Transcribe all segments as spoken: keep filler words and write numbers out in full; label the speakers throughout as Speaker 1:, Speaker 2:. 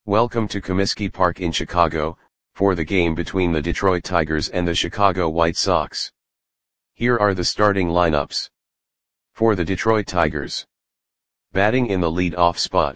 Speaker 1: Welcome to Comiskey Park in Chicago, for the game between the Detroit Tigers and the Chicago White Sox. Here are the starting lineups. For the Detroit Tigers. Batting in the lead-off spot.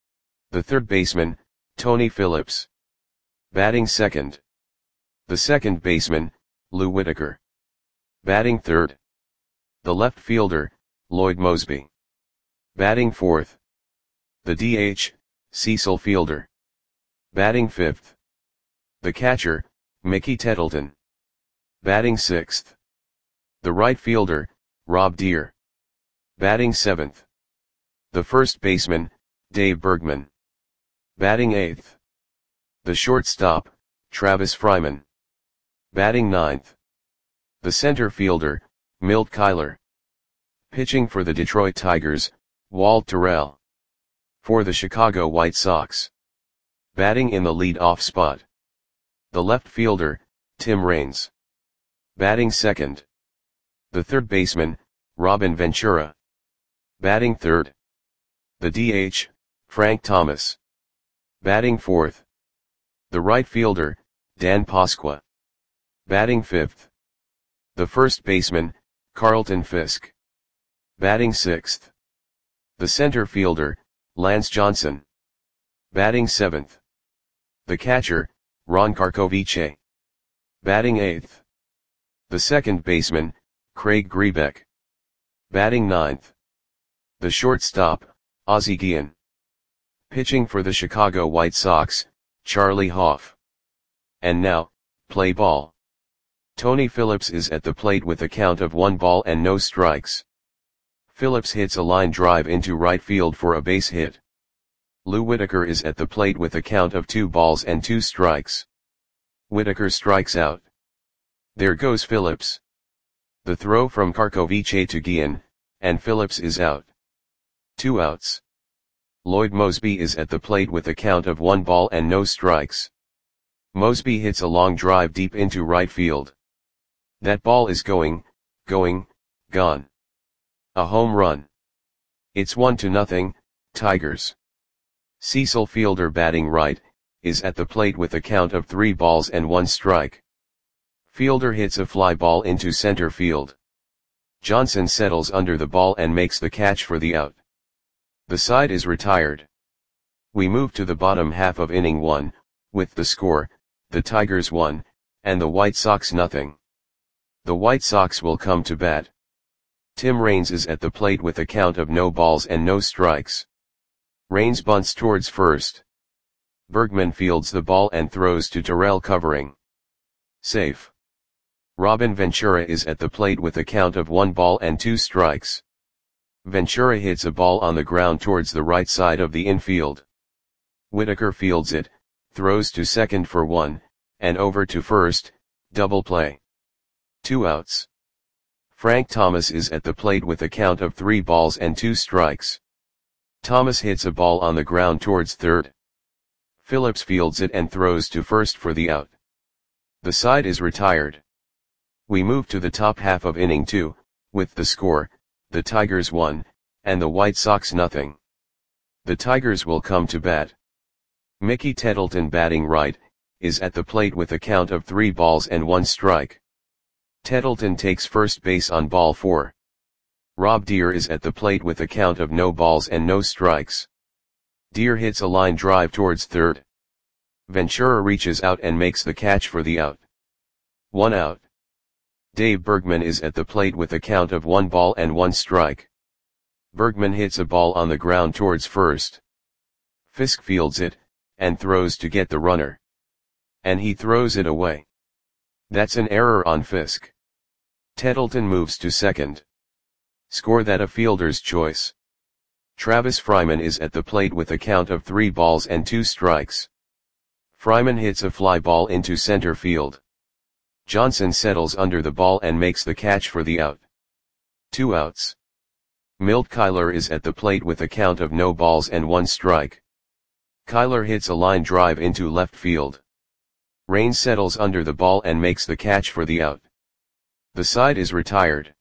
Speaker 1: The third baseman, Tony Phillips. Batting second. The second baseman, Lou Whitaker. Batting third. The left fielder, Lloyd Moseby. Batting fourth. The D H, Cecil Fielder. Batting fifth. The catcher, Mickey Tettleton. Batting sixth. The right fielder, Rob Deer. Batting seventh. The first baseman, Dave Bergman. Batting eighth. The shortstop, Travis Fryman. Batting ninth. The center fielder, Milt Kyler. Pitching for the Detroit Tigers, Walt Terrell. For the Chicago White Sox. Batting in the lead-off spot. The left fielder, Tim Raines. Batting second. The third baseman, Robin Ventura. Batting third. The D H, Frank Thomas. Batting fourth. The right fielder, Dan Pasqua. Batting fifth. The first baseman, Carlton Fisk. Batting sixth. The center fielder, Lance Johnson. Batting seventh. The catcher, Ron Karkovice. Batting eighth. The second baseman, Craig Grebeck. Batting ninth. The shortstop, Ozzie Guillen. Pitching for the Chicago White Sox, Charlie Hough. And now, play ball. Tony Phillips is at the plate with a count of one ball and no strikes. Phillips hits a line drive into right field for a base hit. Lou Whitaker is at the plate with a count of two balls and two strikes. Whitaker strikes out. There goes Phillips. The throw from Karkovice to Guillen, and Phillips is out. Two outs. Lloyd Moseby is at the plate with a count of one ball and no strikes. Moseby hits a long drive deep into right field. That ball is going, going, gone. A home run. It's one to nothing, Tigers. Cecil Fielder, batting right, is at the plate with a count of three balls and one strike. Fielder hits a fly ball into center field. Johnson settles under the ball and makes the catch for the out. The side is retired. We move to the bottom half of inning one, with the score, the Tigers one, and the White Sox nothing. The White Sox will come to bat. Tim Raines is at the plate with a count of no balls and no strikes. Raines bunts towards first. Bergman fields the ball and throws to Terrell, covering. Safe. Robin Ventura is at the plate with a count of one ball and two strikes. Ventura hits a ball on the ground towards the right side of the infield. Whitaker fields it, throws to second for one, and over to first, double play. Two outs. Frank Thomas is at the plate with a count of three balls and two strikes. Thomas hits a ball on the ground towards third. Phillips fields it and throws to first for the out. The side is retired. We move to the top half of inning two, with the score, the Tigers one, and the White Sox nothing. The Tigers will come to bat. Mickey Tettleton, batting right, is at the plate with a count of three balls and one strike. Tettleton takes first base on ball four. Rob Deer is at the plate with a count of no balls and no strikes. Deer hits a line drive towards third. Ventura reaches out and makes the catch for the out. One out. Dave Bergman is at the plate with a count of one ball and one strike. Bergman hits a ball on the ground towards first. Fisk fields it, and throws to get the runner. And he throws it away. That's an error on Fisk. Tettleton moves to second. Score that a fielder's choice. Travis Fryman is at the plate with a count of three balls and two strikes. Fryman hits a fly ball into center field. Johnson settles under the ball and makes the catch for the out. Two outs. Milt Kyler is at the plate with a count of no balls and one strike. Kyler hits a line drive into left field. Raines settles under the ball and makes the catch for the out. The side is retired.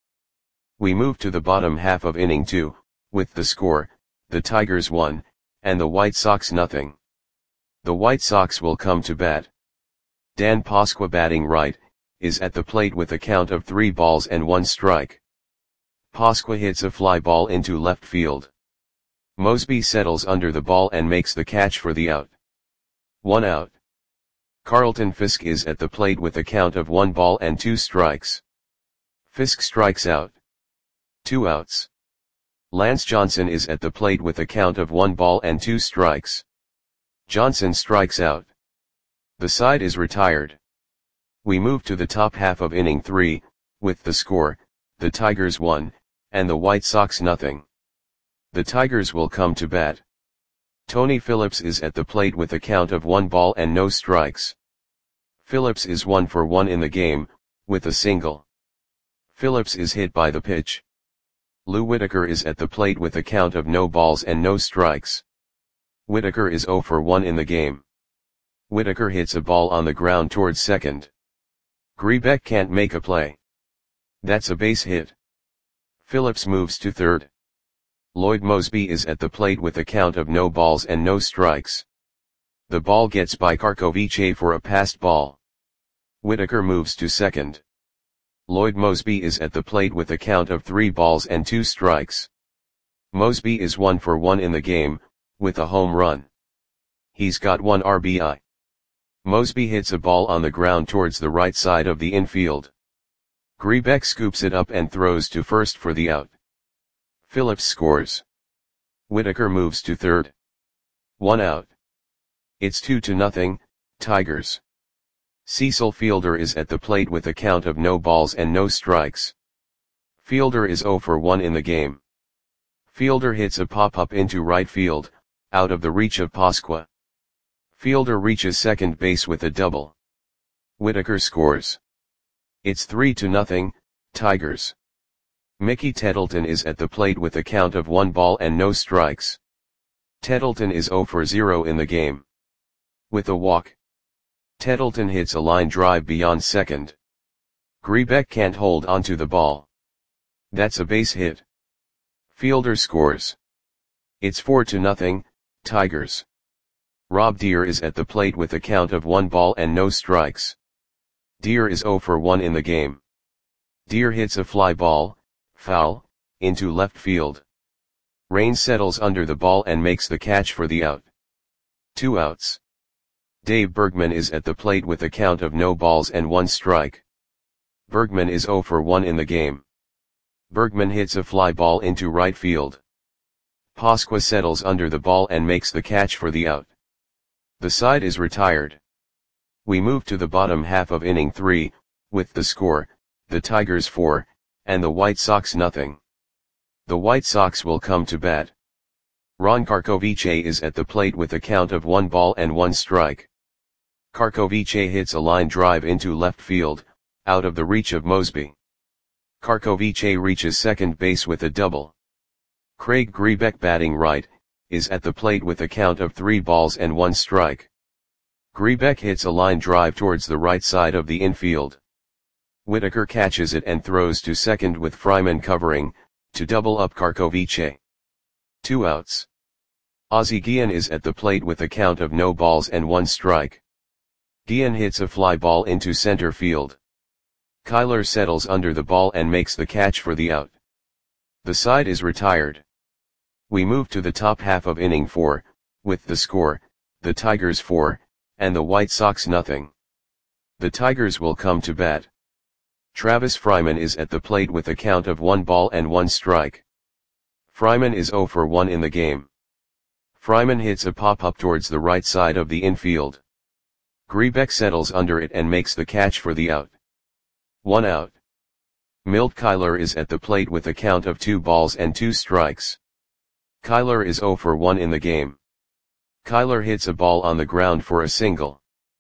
Speaker 1: We move to the bottom half of inning two, with the score, the Tigers one, and the White Sox nothing. The White Sox will come to bat. Dan Pasqua batting right, is at the plate with a count of three balls and one strike. Pasqua hits a fly ball into left field. Mosby settles under the ball and makes the catch for the out. One out. Carlton Fisk is at the plate with a count of one ball and two strikes. Fisk strikes out. Two outs. Lance Johnson is at the plate with a count of one ball and two strikes. Johnson strikes out. The side is retired. We move to the top half of inning three, with the score, the Tigers one, and the White Sox nothing. The Tigers will come to bat. Tony Phillips is at the plate with a count of one ball and no strikes. Phillips is one for one in the game, with a single. Phillips is hit by the pitch. Lou Whitaker is at the plate with a count of no balls and no strikes. Whitaker is zero for one in the game. Whitaker hits a ball on the ground towards second. Grebeck can't make a play. That's a base hit. Phillips moves to third. Lloyd Mosby is at the plate with a count of no balls and no strikes. The ball gets by Karkovice for a passed ball. Whitaker moves to second. Lloyd Mosby is at the plate with a count of three balls and two strikes. Mosby is one for one in the game, with a home run. He's got one R B I. Mosby hits a ball on the ground towards the right side of the infield. Grebeck scoops it up and throws to first for the out. Phillips scores. Whitaker moves to third. One out. It's two to nothing, Tigers. Cecil Fielder is at the plate with a count of no balls and no strikes. Fielder is zero for one in the game. Fielder hits a pop-up into right field, out of the reach of Pasqua. Fielder reaches second base with a double. Whitaker scores. It's three to nothing, Tigers. Mickey Tettleton is at the plate with a count of one ball and no strikes. Tettleton is zero for zero in the game. With a walk. Tettleton hits a line drive beyond second. Grebeck can't hold onto the ball. That's a base hit. Fielder scores. It's four to nothing, Tigers. Rob Deer is at the plate with a count of one ball and no strikes. Deer is zero for one in the game. Deer hits a fly ball, foul, into left field. Rain settles under the ball and makes the catch for the out. Two outs. Dave Bergman is at the plate with a count of no balls and one strike. Bergman is zero for one in the game. Bergman hits a fly ball into right field. Pasqua settles under the ball and makes the catch for the out. The side is retired. We move to the bottom half of inning three, with the score, the Tigers four, and the White Sox nothing. The White Sox will come to bat. Ron Karkovice is at the plate with a count of one ball and one strike. Karkovice hits a line drive into left field, out of the reach of Mosby. Karkovice reaches second base with a double. Craig Grebeck batting right, is at the plate with a count of three balls and one strike. Grebeck hits a line drive towards the right side of the infield. Whitaker catches it and throws to second with Fryman covering, to double up Karkovice. Two outs. Ozzie Guillen is at the plate with a count of no balls and one strike. Guillen hits a fly ball into center field. Kyler settles under the ball and makes the catch for the out. The side is retired. We move to the top half of inning four, with the score, the Tigers four, and the White Sox nothing. The Tigers will come to bat. Travis Fryman is at the plate with a count of one ball and one strike. Fryman is zero for one in the game. Fryman hits a pop-up towards the right side of the infield. Grebeck settles under it and makes the catch for the out. One out. Milt Kyler is at the plate with a count of two balls and two strikes. Kyler is zero for one in the game. Kyler hits a ball on the ground for a single.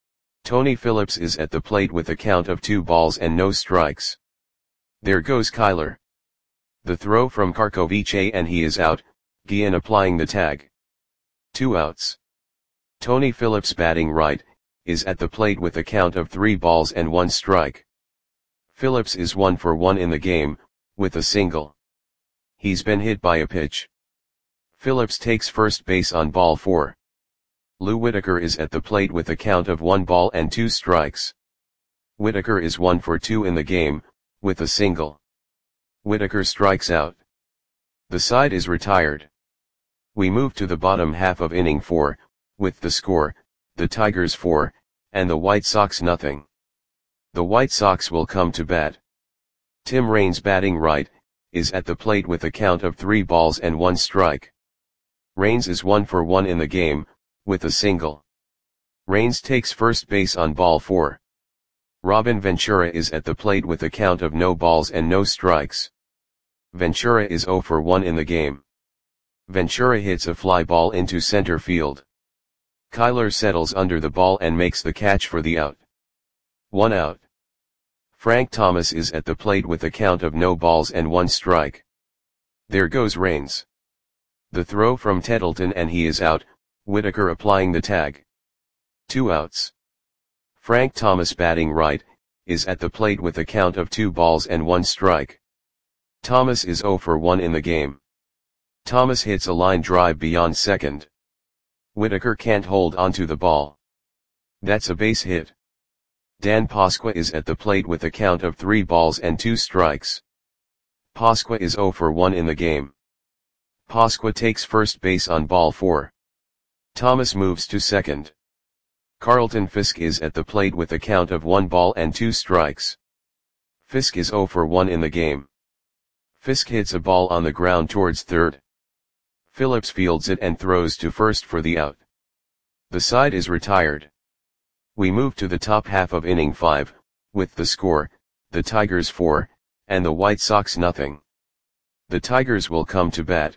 Speaker 1: Tony Phillips is at the plate with a count of two balls and no strikes. There goes Kyler. The throw from Karkovice and he is out, Guillen applying the tag. Two outs. Tony Phillips batting right, is at the plate with a count of three balls and one strike. Phillips is one for one in the game, with a single. He's been hit by a pitch. Phillips takes first base on ball four. Lou Whitaker is at the plate with a count of one ball and two strikes. Whitaker is one for two in the game, with a single. Whitaker strikes out. The side is retired. We move to the bottom half of inning four, with the score, the Tigers four, and the White Sox nothing. The White Sox will come to bat. Tim Raines, batting right, is at the plate with a count of three balls and one strike. Raines is one for one in the game, with a single. Raines takes first base on ball four. Robin Ventura is at the plate with a count of no balls and no strikes. Ventura is zero for one in the game. Ventura hits a fly ball into center field. Kyler settles under the ball and makes the catch for the out. One out. Frank Thomas is at the plate with a count of no balls and one strike. There goes Raines. The throw from Tettleton and he is out, Whitaker applying the tag. Two outs. Frank Thomas, batting right, is at the plate with a count of two balls and one strike. Thomas is zero for one in the game. Thomas hits a line drive beyond second. Whitaker can't hold onto the ball. That's a base hit. Dan Pasqua is at the plate with a count of three balls and two strikes. Pasqua is zero for one in the game. Pasqua takes first base on ball four. Thomas moves to second. Carlton Fisk is at the plate with a count of one ball and two strikes. Fisk is zero for one in the game. Fisk hits a ball on the ground towards third. Phillips fields it and throws to first for the out. The side is retired. We move to the top half of inning five, with the score, the Tigers four, and the White Sox nothing. The Tigers will come to bat.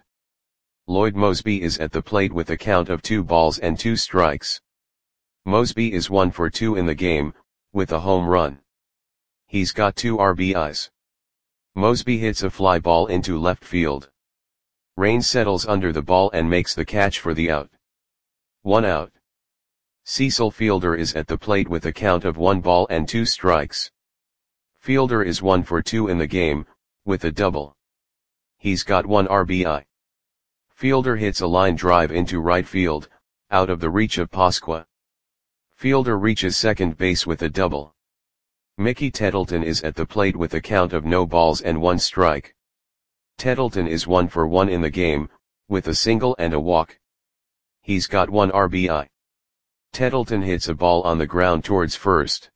Speaker 1: Lloyd Moseby is at the plate with a count of two balls and two strikes. Moseby is one for two in the game, with a home run. He's got two R B Is. Moseby hits a fly ball into left field. Raines settles under the ball and makes the catch for the out. One out. Cecil Fielder is at the plate with a count of one ball and two strikes. Fielder is one for two in the game, with a double. He's got one R B I. Fielder hits a line drive into right field, out of the reach of Pasqua. Fielder reaches second base with a double. Mickey Tettleton is at the plate with a count of no balls and one strike. Tettleton is one for one in the game, with a single and a walk. He's got one R B I. Tettleton hits a ball on the ground towards first.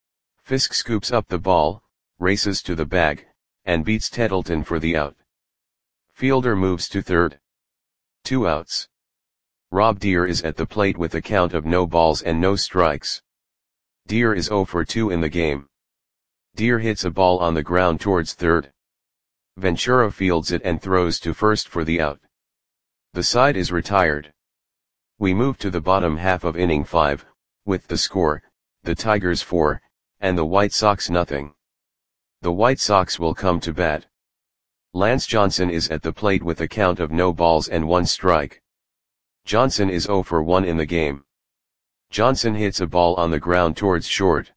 Speaker 1: Fisk scoops up the ball, races to the bag, and beats Tettleton for the out. Fielder moves to third. Two outs. Rob Deer is at the plate with a count of no balls and no strikes. Deer is zero for two in the game. Deer hits a ball on the ground towards third. Ventura fields it and throws to first for the out. The side is retired. We move to the bottom half of inning five, with the score, the Tigers four, and the White Sox nothing. The White Sox will come to bat. Lance Johnson is at the plate with a count of no balls and one strike. Johnson is zero for one in the game. Johnson hits a ball on the ground towards short.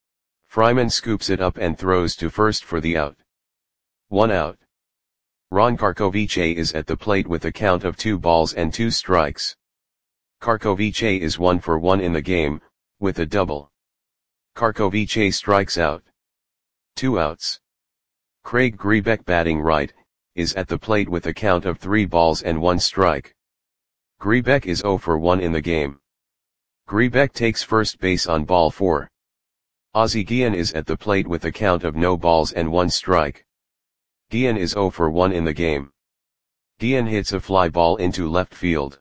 Speaker 1: Fryman scoops it up and throws to first for the out. One out. Ron Karkovice is at the plate with a count of two balls and two strikes. Karkovice is one for one in the game, with a double. Karkovice strikes out. Two outs. Craig Grebeck, batting right, is at the plate with a count of three balls and one strike. Grebeck is zero for one in the game. Grebeck takes first base on ball four. Ozzie Guillen is at the plate with a count of no balls and one strike. Guillen is zero for one in the game. Guillen hits a fly ball into left field.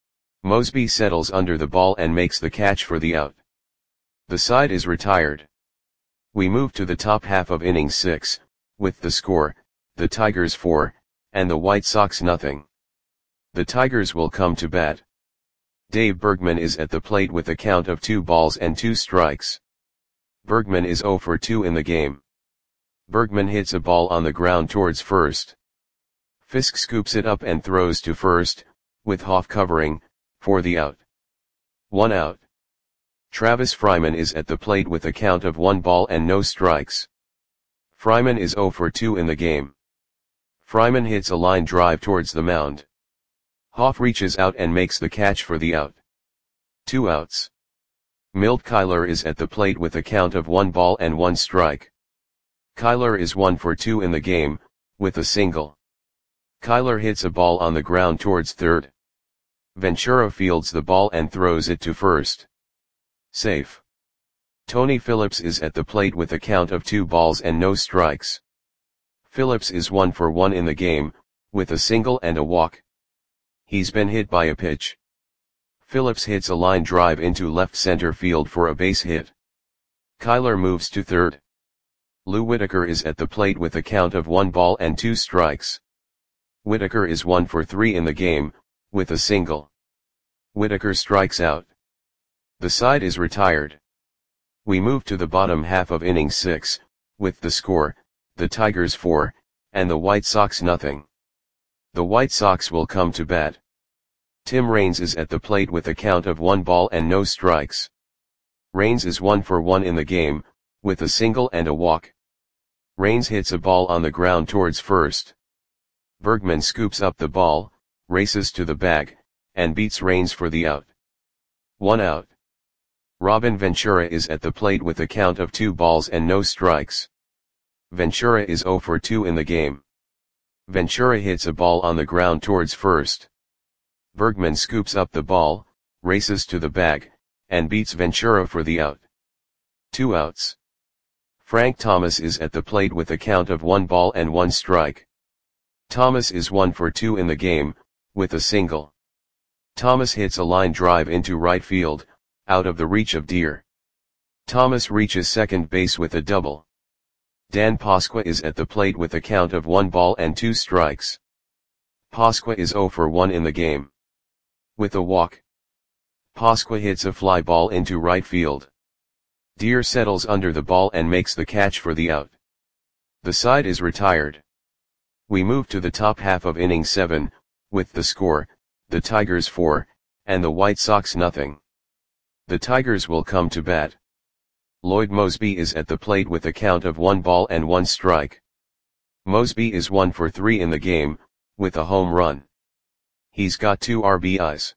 Speaker 1: Moseby settles under the ball and makes the catch for the out. The side is retired. We move to the top half of inning six, with the score, the Tigers four, and the White Sox nothing. The Tigers will come to bat. Dave Bergman is at the plate with a count of two balls and two strikes. Bergman is zero for two in the game. Bergman hits a ball on the ground towards first. Fisk scoops it up and throws to first, with Hoff covering, for the out. One out. Travis Fryman is at the plate with a count of one ball and no strikes. Fryman is zero for two in the game. Fryman hits a line drive towards the mound. Hoff reaches out and makes the catch for the out. Two outs. Milt Kyler is at the plate with a count of one ball and one strike. Kyler is one for two in the game, with a single. Kyler hits a ball on the ground towards third. Ventura fields the ball and throws it to first. Safe. Tony Phillips is at the plate with a count of two balls and no strikes. Phillips is one for one in the game, with a single and a walk. He's been hit by a pitch. Phillips hits a line drive into left center field for a base hit. Kyler moves to third. Lou Whitaker is at the plate with a count of one ball and two strikes. Whitaker is one for three in the game, with a single. Whitaker strikes out. The side is retired. We move to the bottom half of inning six, with the score, the Tigers four, and the White Sox nothing. The White Sox will come to bat. Tim Raines is at the plate with a count of one ball and no strikes. Raines is one for one in the game, with a single and a walk. Raines hits a ball on the ground towards first. Bergman scoops up the ball, races to the bag, and beats Raines for the out. One out. Robin Ventura is at the plate with a count of two balls and no strikes. Ventura is zero for two in the game. Ventura hits a ball on the ground towards first. Bergman scoops up the ball, races to the bag, and beats Ventura for the out. Two outs. Frank Thomas is at the plate with a count of one ball and one strike. Thomas is one for two in the game, with a single. Thomas hits a line drive into right field, out of the reach of Deer. Thomas reaches second base with a double. Dan Pasqua is at the plate with a count of one ball and two strikes. Pasqua is zero for one in the game. With a walk. Pasqua hits a fly ball into right field. Deer settles under the ball and makes the catch for the out. The side is retired. We move to the top half of inning seven, with the score, the Tigers four, and the White Sox nothing. The Tigers will come to bat. Lloyd Moseby is at the plate with a count of one ball and one strike. Moseby is one for three in the game, with a home run. He's got two R B Is.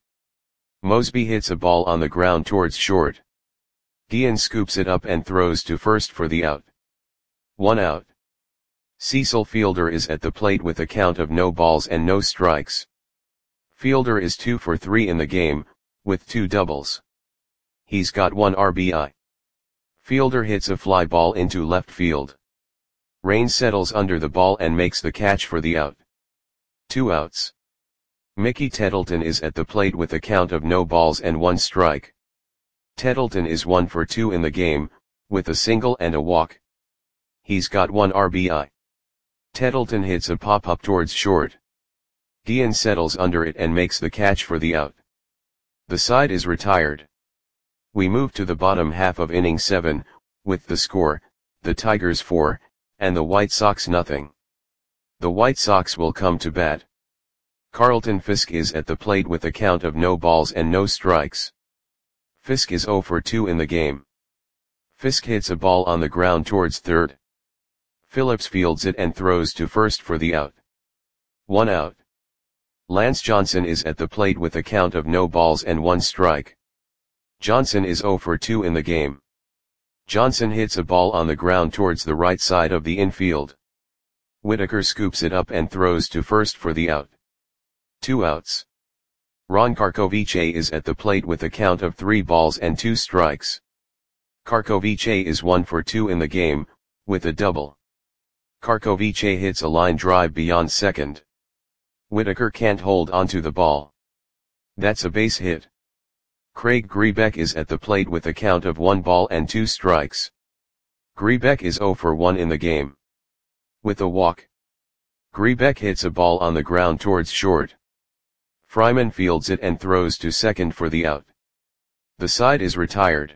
Speaker 1: Moseby hits a ball on the ground towards short. Guillen scoops it up and throws to first for the out. One out. Cecil Fielder is at the plate with a count of no balls and no strikes. Fielder is two for three in the game, with two doubles. He's got one R B I. Fielder hits a fly ball into left field. Raines settles under the ball and makes the catch for the out. Two outs. Mickey Tettleton is at the plate with a count of no balls and one strike. Tettleton is one for two in the game, with a single and a walk. He's got one R B I. Tettleton hits a pop-up towards short. Guillen settles under it and makes the catch for the out. The side is retired. We move to the bottom half of inning seven, with the score, the Tigers four, and the White Sox nothing. The White Sox will come to bat. Carlton Fisk is at the plate with a count of no balls and no strikes. Fisk is zero for two in the game. Fisk hits a ball on the ground towards third. Phillips fields it and throws to first for the out. One out. Lance Johnson is at the plate with a count of no balls and one strike. Johnson is zero for two in the game. Johnson hits a ball on the ground towards the right side of the infield. Whitaker scoops it up and throws to first for the out. Two outs. Ron Karkovice is at the plate with a count of three balls and two strikes. Karkovice is one for two in the game, with a double. Karkovice hits a line drive beyond second. Whitaker can't hold onto the ball. That's a base hit. Craig Grebeck is at the plate with a count of one ball and two strikes. Grebeck is zero for one in the game. With a walk. Grebeck hits a ball on the ground towards short. Fryman fields it and throws to second for the out. The side is retired.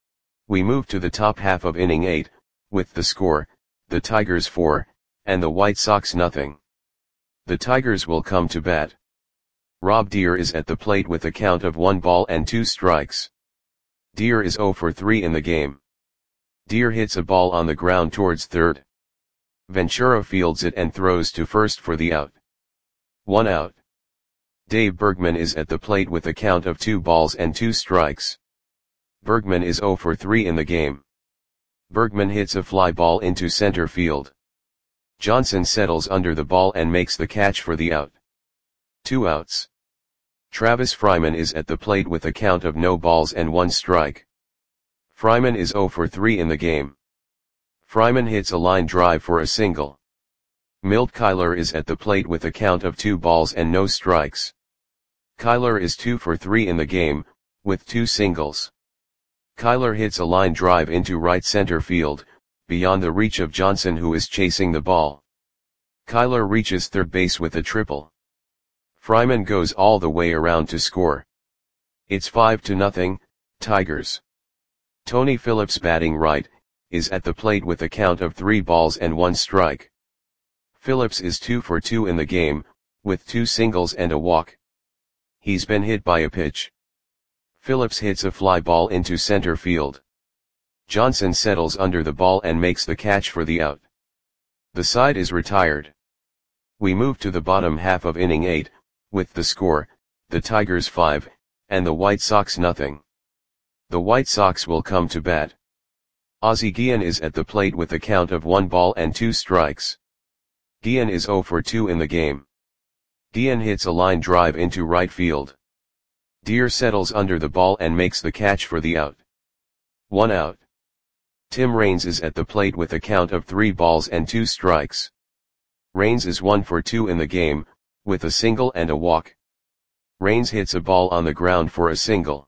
Speaker 1: We move to the top half of inning eight, with the score, the Tigers four, and the White Sox nothing. The Tigers will come to bat. Rob Deer is at the plate with a count of one ball and two strikes. Deer is zero for three in the game. Deer hits a ball on the ground towards third. Ventura fields it and throws to first for the out. One out. Dave Bergman is at the plate with a count of two balls and two strikes. Bergman is zero for three in the game. Bergman hits a fly ball into center field. Johnson settles under the ball and makes the catch for the out. Two outs. Travis Fryman is at the plate with a count of no balls and one strike. Fryman is zero for three in the game. Fryman hits a line drive for a single. Milt Kyler is at the plate with a count of two balls and no strikes. Kyler is two for three in the game, with two singles. Kyler hits a line drive into right center field, beyond the reach of Johnson, who is chasing the ball. Kyler reaches third base with a triple. Fryman goes all the way around to score. It's five to nothing, Tigers. Tony Phillips, batting right, is at the plate with a count of three balls and one strike. Phillips is two for two in the game, with two singles and a walk. He's been hit by a pitch. Phillips hits a fly ball into center field. Johnson settles under the ball and makes the catch for the out. The side is retired. We move to the bottom half of inning eight, with the score, the Tigers five, and the White Sox nothing. The White Sox will come to bat. Ozzie Guillen is at the plate with a count of one ball and two strikes. Guillen is zero for two in the game. Guillen hits a line drive into right field. Deer settles under the ball and makes the catch for the out. One out. Tim Raines is at the plate with a count of three balls and two strikes. Raines is one for two in the game, with a single and a walk. Raines hits a ball on the ground for a single.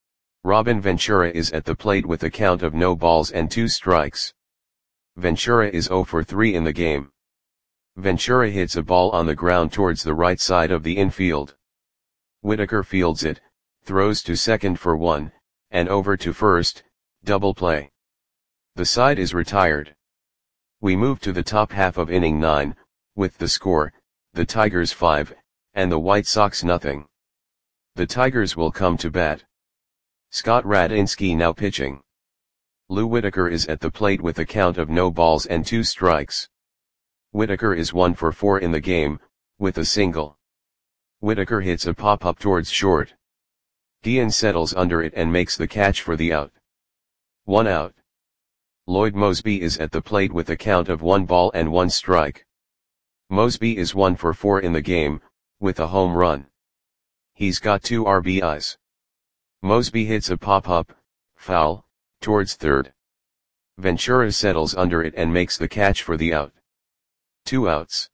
Speaker 1: Robin Ventura is at the plate with a count of no balls and two strikes. Ventura is zero for three in the game. Ventura hits a ball on the ground towards the right side of the infield. Whitaker fields it, throws to second for one, and over to first, double play. The side is retired. We move to the top half of inning nine, with the score, the Tigers five, and the White Sox nothing. The Tigers will come to bat. Scott Radinsky now pitching. Lou Whitaker is at the plate with a count of no balls and two strikes. Whitaker is one for four in the game, with a single. Whitaker hits a pop-up towards short. Guillen settles under it and makes the catch for the out. One out. Lloyd Moseby is at the plate with a count of one ball and one strike. Moseby is one for four in the game, with a home run. He's got two R B Is. Moseby hits a pop-up, foul, towards third. Ventura settles under it and makes the catch for the out. Two outs.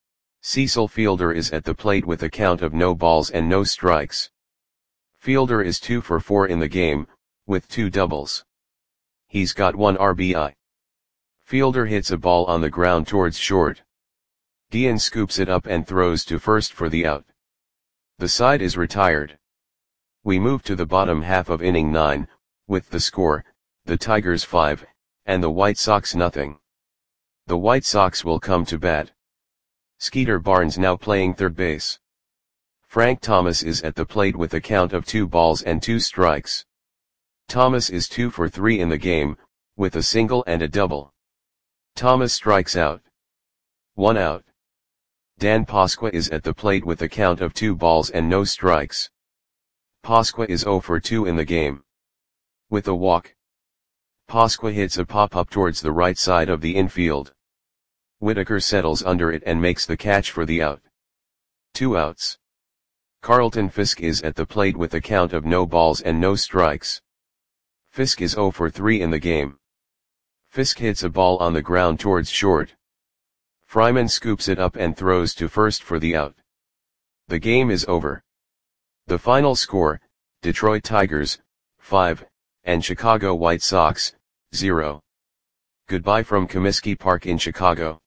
Speaker 1: Cecil Fielder is at the plate with a count of no balls and no strikes. Fielder is two for four in the game, with two doubles. He's got one R B I. Fielder hits a ball on the ground towards short. Guillen scoops it up and throws to first for the out. The side is retired. We move to the bottom half of inning nine, with the score, the Tigers five, and the White Sox nothing. The White Sox will come to bat. Skeeter Barnes now playing third base. Frank Thomas is at the plate with a count of two balls and two strikes. Thomas is two for three in the game, with a single and a double. Thomas strikes out. One out. Dan Pasqua is at the plate with a count of two balls and no strikes. Pasqua is zero for two in the game. With a walk. Pasqua hits a pop-up towards the right side of the infield. Whitaker settles under it and makes the catch for the out. Two outs. Carlton Fisk is at the plate with a count of no balls and no strikes. Fisk is zero for three in the game. Fisk hits a ball on the ground towards short. Fryman scoops it up and throws to first for the out. The game is over. The final score, Detroit Tigers, five, and Chicago White Sox, zero. Goodbye from Comiskey Park in Chicago.